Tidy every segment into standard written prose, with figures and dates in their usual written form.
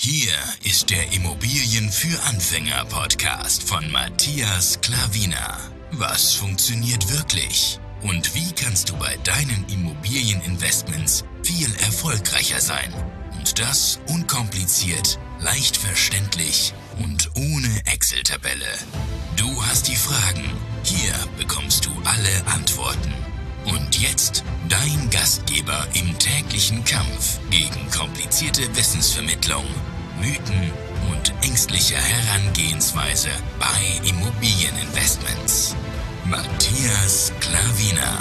Hier ist der Immobilien für Anfänger Podcast von Matthias Klavina. Was funktioniert wirklich? Und wie kannst du bei deinen Immobilieninvestments viel erfolgreicher sein? Und das unkompliziert, leicht verständlich und ohne Excel-Tabelle. Du hast die Fragen, hier bekommst du alle Antworten. Und jetzt dein Gastgeber im täglichen Kampf gegen komplizierte Wissensvermittlung, Mythen und ängstliche Herangehensweise bei Immobilieninvestments. Matthias Klavina.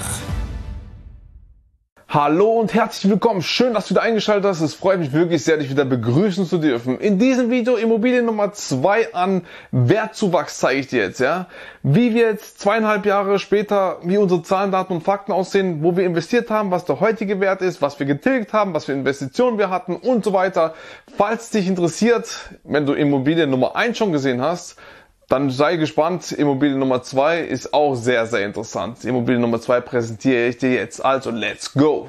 Hallo und herzlich willkommen. Schön, dass du wieder eingeschaltet hast. Es freut mich wirklich sehr, dich wieder begrüßen zu dürfen. In diesem Video Immobilien Nummer 2 an Wertzuwachs zeige ich dir jetzt, ja. Wie wir jetzt 2,5 Jahre später, wie unsere Zahlen, Daten und Fakten aussehen, wo wir investiert haben, was der heutige Wert ist, was wir getilgt haben, was für Investitionen wir hatten und so weiter. Falls dich interessiert, wenn du Immobilien Nummer 1 schon gesehen hast, dann sei gespannt, Immobilie Nummer 2 ist auch sehr, sehr interessant. Immobilie Nummer 2 präsentiere ich dir jetzt, also let's go!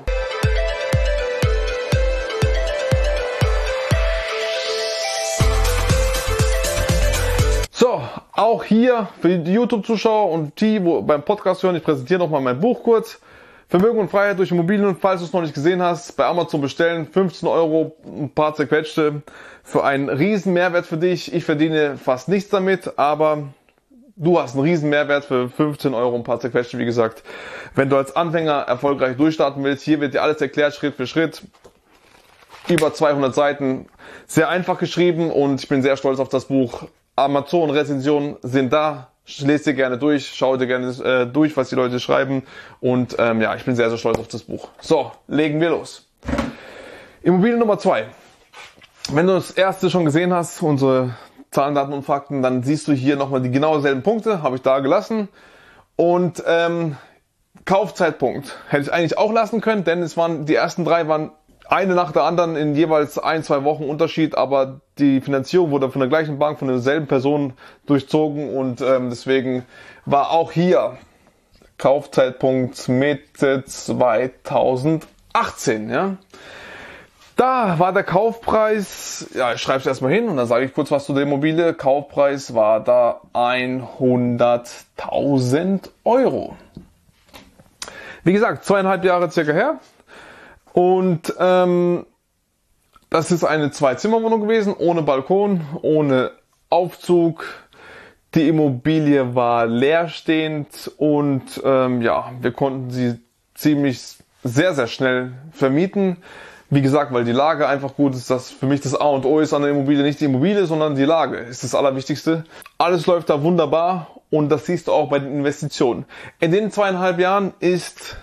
So, auch hier für die YouTube-Zuschauer und die, wo beim Podcast hören, ich präsentiere nochmal mein Buch kurz. Vermögen und Freiheit durch Immobilien, und falls du es noch nicht gesehen hast, bei Amazon bestellen, 15 €, ein paar zerquetschte, für einen riesen Mehrwert für dich. Ich verdiene fast nichts damit, aber du hast einen riesen Mehrwert für 15 €, ein paar zerquetschte, wie gesagt. Wenn du als Anfänger erfolgreich durchstarten willst, hier wird dir alles erklärt, Schritt für Schritt. Über 200 Seiten, sehr einfach geschrieben und ich bin sehr stolz auf das Buch. Amazon-Rezensionen sind da. Lese dir gerne durch, schau dir gerne durch, was die Leute schreiben und ja, ich bin sehr, sehr stolz auf das Buch. So, legen wir los. Immobilie Nummer 2. Wenn du das erste schon gesehen hast, unsere Zahlen, Daten und Fakten, dann siehst du hier nochmal die genau selben Punkte, habe ich da gelassen. Und Kaufzeitpunkt hätte ich eigentlich auch lassen können, denn es waren die ersten 3 waren eine nach der anderen in jeweils 1-2 Wochen Unterschied, aber die Finanzierung wurde von der gleichen Bank, von derselben Person durchzogen und deswegen war auch hier Kaufzeitpunkt Mitte 2018. Ja. Da war der Kaufpreis, ja, ich schreibe es erstmal hin und dann sage ich kurz was zu der Immobilie. Kaufpreis war da 100.000 €. Wie gesagt, 2,5 Jahre circa her. Und das ist eine 2-Zimmer-Wohnung gewesen, ohne Balkon, ohne Aufzug. Die Immobilie war leerstehend und ja, wir konnten sie sehr, sehr schnell vermieten. Wie gesagt, weil die Lage einfach gut ist, das für mich das A und O ist an der Immobilie, nicht die Immobilie, sondern die Lage ist das Allerwichtigste. Alles läuft da wunderbar und das siehst du auch bei den Investitionen. In den 2,5 Jahren ist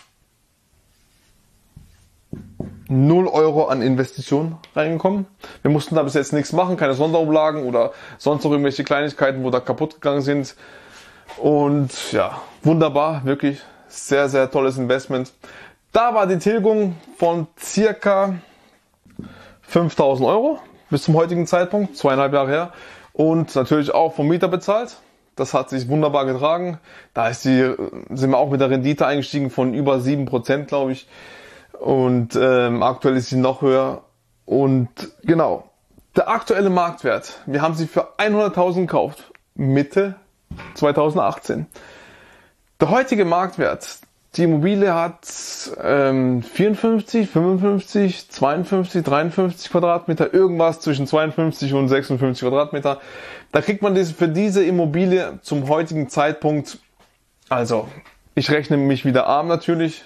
0 € an Investitionen reingekommen. Wir mussten da bis jetzt nichts machen, keine Sonderumlagen oder sonst noch irgendwelche Kleinigkeiten, wo da kaputt gegangen sind. Und ja, wunderbar, wirklich sehr, sehr tolles Investment. Da war die Tilgung von circa 5.000 € bis zum heutigen Zeitpunkt, 2,5 Jahre her. Und natürlich auch vom Mieter bezahlt. Das hat sich wunderbar getragen. Da sind wir auch mit der Rendite eingestiegen von über 7%, glaube ich. Und aktuell ist sie noch höher. Und genau, der aktuelle Marktwert, wir haben sie für 100.000 gekauft, Mitte 2018. Der heutige Marktwert, die Immobilie hat 54, 55, 52, 53 Quadratmeter, irgendwas zwischen 52 und 56 Quadratmeter. Da kriegt man für diese Immobilie zum heutigen Zeitpunkt, also ich rechne mich wieder arm natürlich,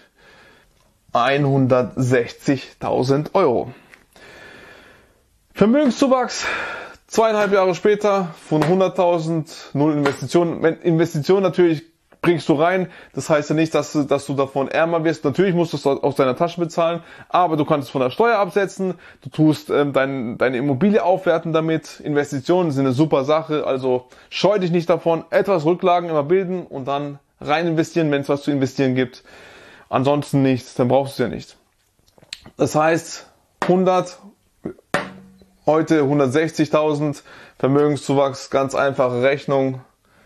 160.000 €. Vermögenszuwachs 2,5 Jahre später von 100.000, 0 Investitionen. Investitionen natürlich bringst du rein, das heißt ja nicht, dass du davon ärmer wirst. Natürlich musst du es aus deiner Tasche bezahlen, aber du kannst es von der Steuer absetzen, du tust deine Immobilie aufwerten damit. Investitionen sind eine super Sache, also scheu dich nicht davon. Etwas Rücklagen immer bilden und dann rein investieren, wenn es was zu investieren gibt. Ansonsten nichts, dann brauchst du es ja nicht. Das heißt, 100, heute 160.000, Vermögenszuwachs, ganz einfache Rechnung,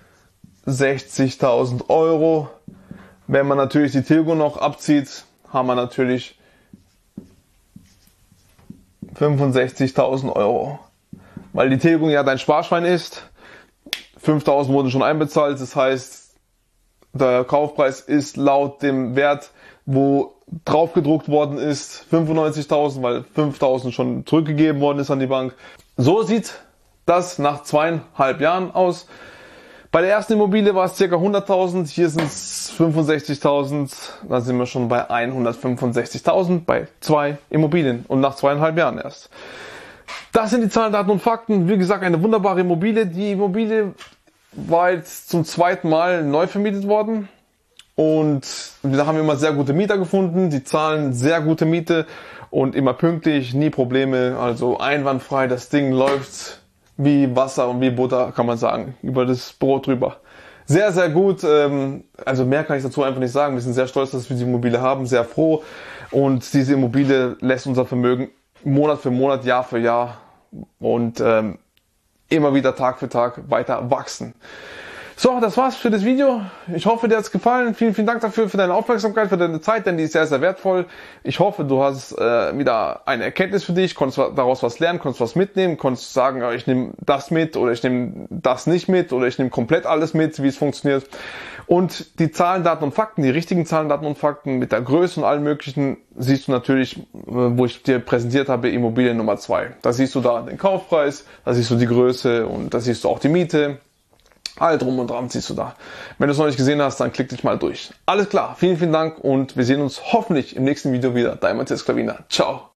60.000 €. Wenn man natürlich die Tilgung noch abzieht, haben wir natürlich 65.000 Euro. Weil die Tilgung ja dein Sparschwein ist. 5.000 wurden schon einbezahlt, das heißt, der Kaufpreis ist laut dem Wert, wo drauf gedruckt worden ist, 95.000, weil 5.000 schon zurückgegeben worden ist an die Bank. So sieht das nach 2,5 Jahren aus. Bei der ersten Immobilie war es ca. 100.000, hier sind es 65.000, dann sind wir schon bei 165.000 bei 2 Immobilien und nach 2,5 Jahren erst. Das sind die Zahlen, Daten und Fakten. Wie gesagt, eine wunderbare Immobilie. Die Immobilie war jetzt zum 2. Mal neu vermietet worden und da haben wir immer sehr gute Mieter gefunden. Die zahlen sehr gute Miete und immer pünktlich, nie Probleme, also einwandfrei. Das Ding läuft wie Wasser und wie Butter, kann man sagen, über das Brot drüber. Sehr, sehr gut. Also mehr kann ich dazu einfach nicht sagen. Wir sind sehr stolz, dass wir die Immobilie haben, sehr froh. Und diese Immobilie lässt unser Vermögen Monat für Monat, Jahr für Jahr und immer wieder Tag für Tag weiter wachsen. So, das war's für das Video. Ich hoffe, dir hat's gefallen. Vielen, vielen Dank dafür, für deine Aufmerksamkeit, für deine Zeit, denn die ist sehr, sehr wertvoll. Ich hoffe, du hast wieder eine Erkenntnis für dich, konntest daraus was lernen, konntest was mitnehmen, konntest sagen, ich nehme das mit oder ich nehme das nicht mit oder ich nehme komplett alles mit, wie es funktioniert. Und die Zahlen, Daten und Fakten, die richtigen Zahlen, Daten und Fakten mit der Größe und allen möglichen, siehst du natürlich, wo ich dir präsentiert habe, Immobilie Nummer 2. Da siehst du da den Kaufpreis, da siehst du die Größe und da siehst du auch die Miete. All drum und dran siehst du da. Wenn du es noch nicht gesehen hast, dann klick dich mal durch. Alles klar, vielen, vielen Dank und wir sehen uns hoffentlich im nächsten Video wieder. Dein Matthias Klavina. Ciao.